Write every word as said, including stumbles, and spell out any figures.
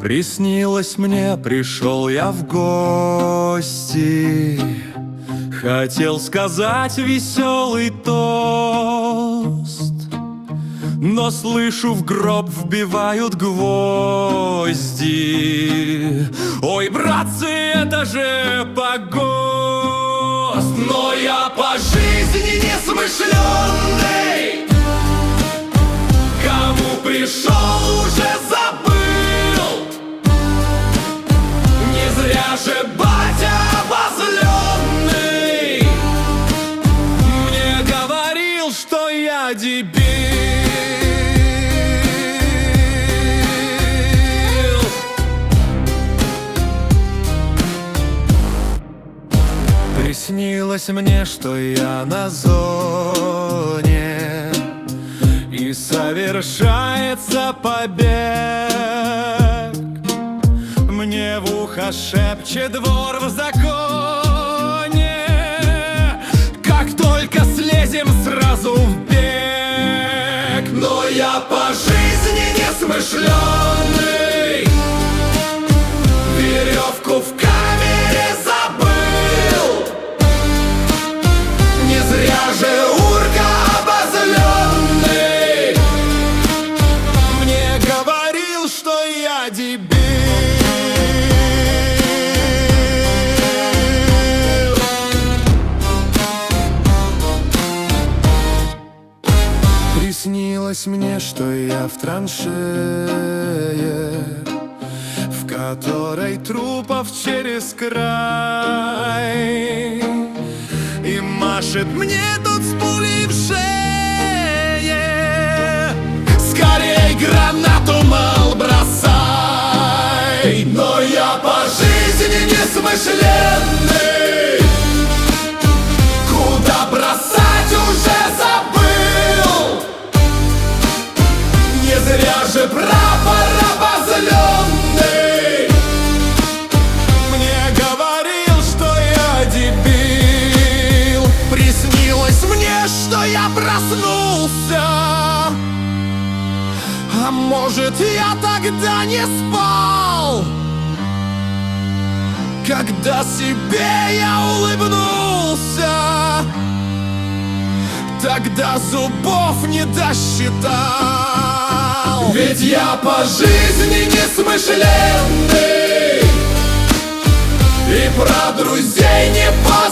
Приснилось мне, пришел я в гости, хотел сказать веселый тост, но слышу, в гроб вбивают гвозди. Ой, братцы, это же погост! Но я по жизни несмышленный, кому пришел, уже забыл. Не зря же батя обозленный мне говорил, что я дебил. Приснилось мне, что я на зоне, и совершается побег. Мне в ухо шепчет двор в законе: как только слезем, сразу в бег. Но я по жизни несмышленый, веревку в камере забыл. Не зря же урка обозленный мне говорил, что я дебил. Приснилось мне, что я в траншее, в которой трупов через край, и машет мне тут с пулей в шее: скорей гранату, мол, бросай. Но я по жизни несмышленный, куда бросать уже забыл. Не зря же прапор обозленный мне говорил, что я дебил. Приснилось мне, что я проснулся, а может, я тогда не спал, когда себе я улыбнулся. Тогда зубов не досчитал. Ведь я по жизни несмышленный и про друзей не понял.